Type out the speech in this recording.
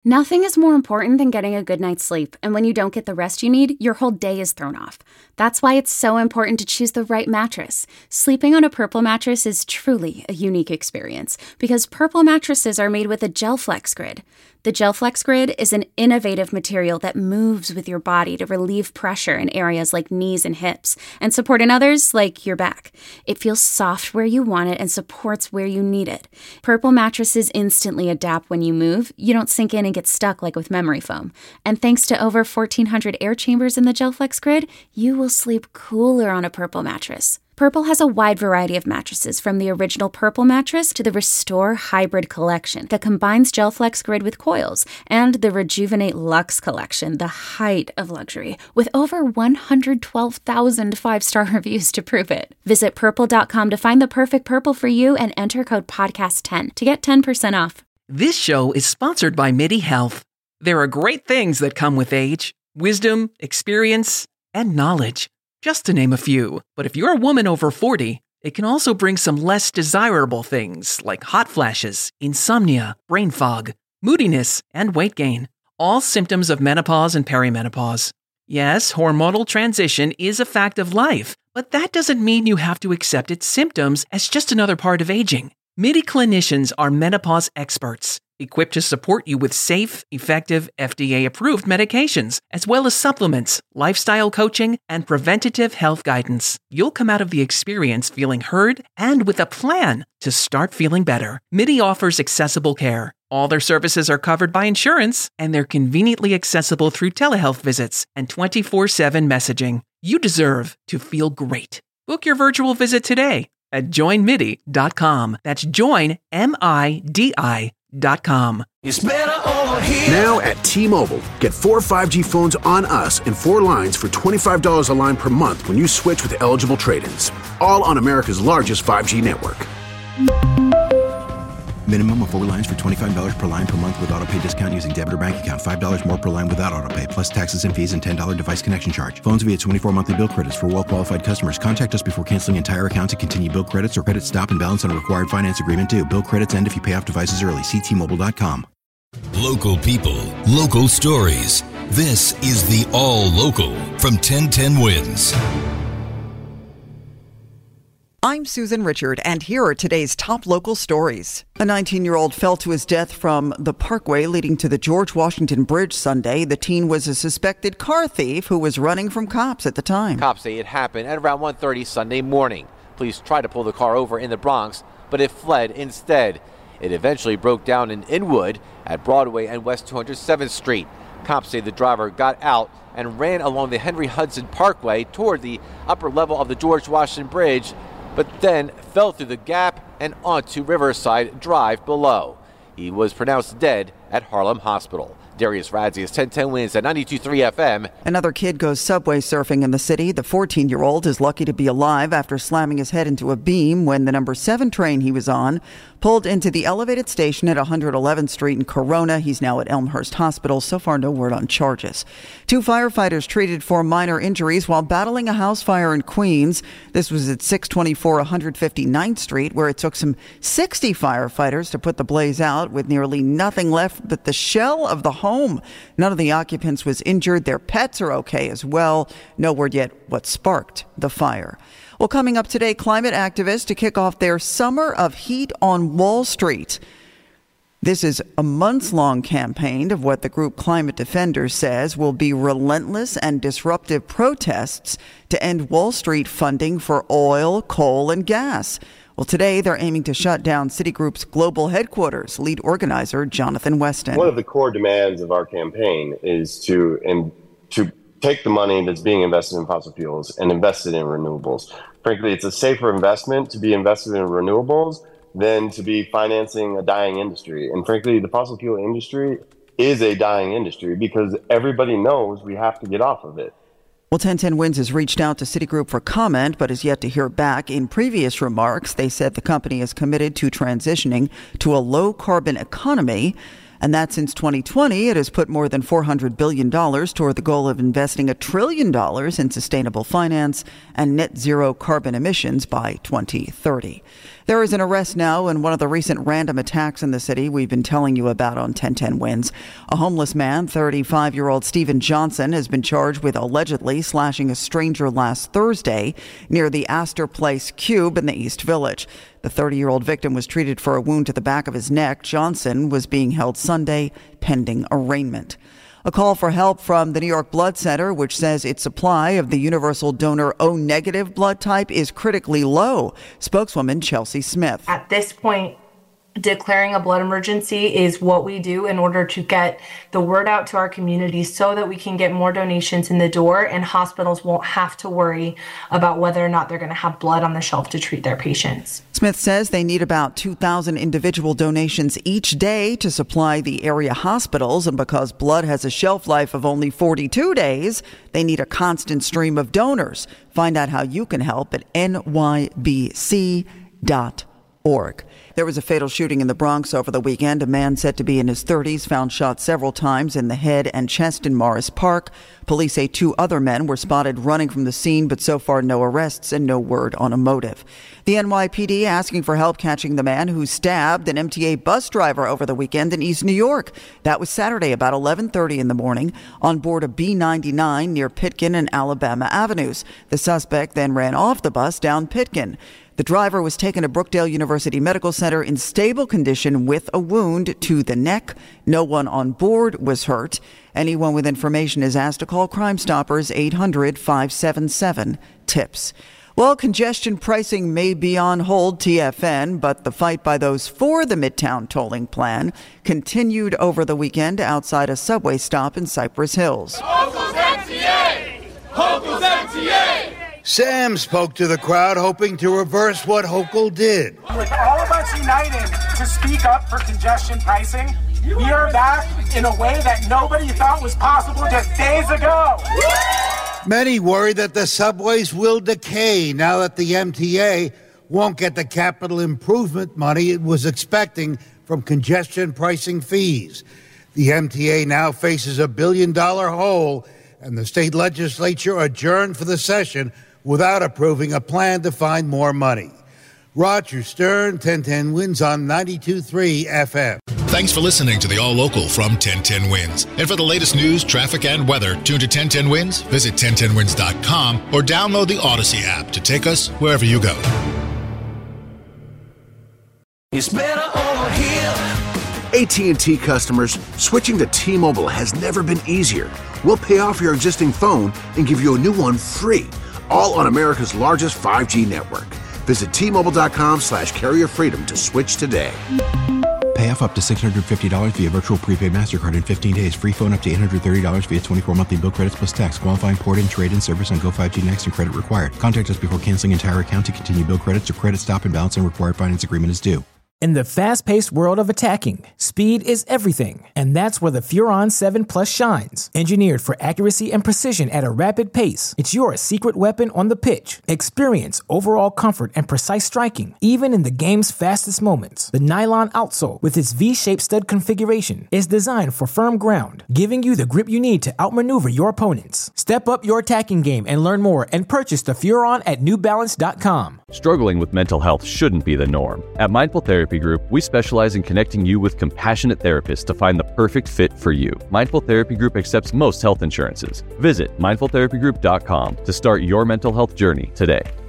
Nothing is more important than getting a good night's sleep, and when you don't get the rest you need, your whole day is thrown off. That's why it's so important to choose the right mattress. Sleeping on a Purple mattress is truly a unique experience, because Purple mattresses are made with a GelFlex Grid. The GelFlex Grid is an innovative material that moves with your body to relieve pressure in areas like knees and hips, and support in others like your back. It feels soft where you want it and supports where you need it. Purple mattresses instantly adapt when you move. You don't sink in and get stuck like with memory foam. And thanks to over 1,400 air chambers in the GelFlex Grid, you will sleep cooler on a Purple mattress. Purple has a wide variety of mattresses, from the original Purple mattress to the Restore Hybrid collection that combines GelFlex Grid with coils, and the Rejuvenate Luxe collection, the height of luxury, with over 112,000 five-star reviews to prove it. Visit purple.com to find the perfect Purple for you and enter code podcast10 to get 10% off. This show is sponsored by MIDI Health. There are great things that come with age: wisdom, experience, and knowledge, just to name a few. But if you're a woman over 40, it can also bring some less desirable things like hot flashes, insomnia, brain fog, moodiness, and weight gain, all symptoms of menopause and perimenopause. Yes, hormonal transition is a fact of life, but that doesn't mean you have to accept its symptoms as just another part of aging. MIDI clinicians are menopause experts, equipped to support you with safe, effective, FDA-approved medications, as well as supplements, lifestyle coaching, and preventative health guidance. You'll come out of the experience feeling heard and with a plan to start feeling better. MIDI offers accessible care. All their services are covered by insurance, and they're conveniently accessible through telehealth visits and 24/7 messaging. You deserve to feel great. Book your virtual visit today at joinmidi.com. That's joinmidi.com. It's better over here. Now at T-Mobile, get 4 5G phones on us and 4 lines for $25 a line per month when you switch with eligible trade-ins. All on America's largest 5G network. Minimum of 4 lines for $25 per line per month with autopay discount using debit or bank account. $5 more per line without autopay, plus taxes and fees and $10 device connection charge. Phones via 24 monthly bill credits for well-qualified customers. Contact us before canceling entire account to continue bill credits or credit stop and balance on a required finance agreement due. Bill credits end if you pay off devices early. See T-Mobile.com. Local people, local stories. This is the All Local from 1010 Wins. I'm Susan Richard, and here are today's top local stories. A 19-year-old fell to his death from the parkway leading to the George Washington Bridge Sunday. The teen was a suspected car thief who was running from cops at the time. Cops say it happened at around 1:30 Sunday morning. Police tried to pull the car over in the Bronx, but it fled instead. It eventually broke down in Inwood at Broadway and West 207th Street. Cops say the driver got out and ran along the Henry Hudson Parkway toward the upper level of the George Washington Bridge, but then fell through the gap and onto Riverside Drive below. He was pronounced dead at Harlem Hospital. Darius Radzius, 1010 Wins at 92.3 FM. Another kid goes subway surfing in the city. The 14-year-old is lucky to be alive after slamming his head into a beam when the number 7 train he was on pulled into the elevated station at 111th Street in Corona. He's now at Elmhurst Hospital. So far, no word on charges. 2 firefighters treated for minor injuries while battling a house fire in Queens. This was at 624 159th Street, where it took some 60 firefighters to put the blaze out, with nearly nothing left but the shell of the home. None of the occupants was injured. Their pets are okay as well. No word yet what sparked the fire. Well, coming up today, climate activists to kick off their Summer of Heat on Wall Street. This is a months-long campaign of what the group Climate Defenders says will be relentless and disruptive protests to end Wall Street funding for oil, coal, and gas. Well, today they're aiming to shut down Citigroup's global headquarters. Lead organizer Jonathan Weston. One of the core demands of our campaign is to take the money that's being invested in fossil fuels and invest it in renewables. Frankly, it's a safer investment to be invested in renewables than to be financing a dying industry. And frankly, the fossil fuel industry is a dying industry because everybody knows we have to get off of it. Well, 1010 Wins has reached out to Citigroup for comment, but has yet to hear back. In previous remarks, they said the company is committed to transitioning to a low-carbon economy. And that since 2020, it has put more than $400 billion toward the goal of investing $1 trillion in sustainable finance and net zero carbon emissions by 2030. There is an arrest now in one of the recent random attacks in the city we've been telling you about on 1010 Wins. A homeless man, 35-year-old Stephen Johnson, has been charged with allegedly slashing a stranger last Thursday near the Astor Place Cube in the East Village. The 30-year-old victim was treated for a wound to the back of his neck. Johnson was being held Sunday pending arraignment. A call for help from the New York Blood Center, which says its supply of the universal donor O-negative blood type is critically low. Spokeswoman Chelsea Smith. At this point, declaring a blood emergency is what we do in order to get the word out to our community so that we can get more donations in the door and hospitals won't have to worry about whether or not they're going to have blood on the shelf to treat their patients. Smith says they need about 2,000 individual donations each day to supply the area hospitals, and because blood has a shelf life of only 42 days, they need a constant stream of donors. Find out how you can help at nybc.org. There was a fatal shooting in the Bronx over the weekend. A man said to be in his 30s found shot several times in the head and chest in Morris Park. Police say 2 other men were spotted running from the scene, but so far no arrests and no word on a motive. The NYPD asking for help catching the man who stabbed an MTA bus driver over the weekend in East New York. That was Saturday about 11:30 in the morning on board a B-99 near Pitkin and Alabama Avenues. The suspect then ran off the bus down Pitkin. The driver was taken to Brookdale University Medical Center in stable condition with a wound to the neck. No one on board was hurt. Anyone with information is asked to call Crime Stoppers 800-577-TIPS. Well, congestion pricing may be on hold, TFN, but the fight by those for the Midtown tolling plan continued over the weekend outside a subway stop in Cypress Hills. Hochul's MTA! Hochul's MTA! Sam spoke to the crowd hoping to reverse what Hochul did. With all of us united to speak up for congestion pricing, we are back in a way that nobody thought was possible just days ago. Many worry that the subways will decay now that the MTA won't get the capital improvement money it was expecting from congestion pricing fees. The MTA now faces $1 billion hole, and the state legislature adjourned for the session without approving a plan to find more money. Roger Stern, 1010 Wins on 92.3 FM. Thanks for listening to the All Local from 1010 Wins. And for the latest news, traffic, and weather, tune to 1010 Wins, visit 1010wins.com, or download the Odyssey app to take us wherever you go. It's better over here. AT&T customers, switching to T-Mobile has never been easier. We'll pay off your existing phone and give you a new one free, all on America's largest 5G network. Visit T-Mobile.com/carrier freedom to switch today. Pay off up to $650 via virtual prepaid MasterCard in 15 days. Free phone up to $830 via 24 monthly bill credits plus tax. Qualifying port-in, trade-in service on Go 5G Next and credit required. Contact us before canceling entire account to continue bill credits or credit stop and balance and required finance agreement is due. In the fast-paced world of attacking, speed is everything, and that's where the Furon 7 Plus shines. Engineered for accuracy and precision at a rapid pace, it's your secret weapon on the pitch. Experience overall comfort and precise striking, even in the game's fastest moments. The nylon outsole, with its V-shaped stud configuration, is designed for firm ground, giving you the grip you need to outmaneuver your opponents. Step up your attacking game and learn more and purchase the Furon at NewBalance.com. Struggling with mental health shouldn't be the norm. At Mindful Therapy Group, we specialize in connecting you with compassionate therapists to find the perfect fit for you. Mindful Therapy Group accepts most health insurances. Visit mindfultherapygroup.com to start your mental health journey today.